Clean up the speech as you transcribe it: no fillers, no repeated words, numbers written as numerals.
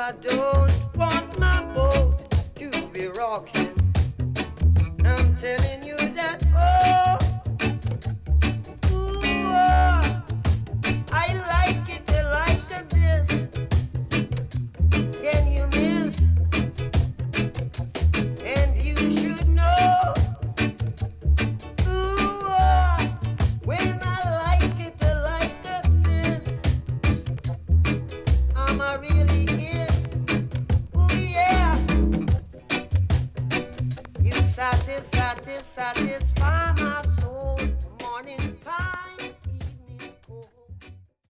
I don't want my boat to be rocking. I'm telling you that, ooh, I like it like this. Can you miss? And you should know, ooh, when I like it like this, I'm a really is, ooh yeah. You satisfy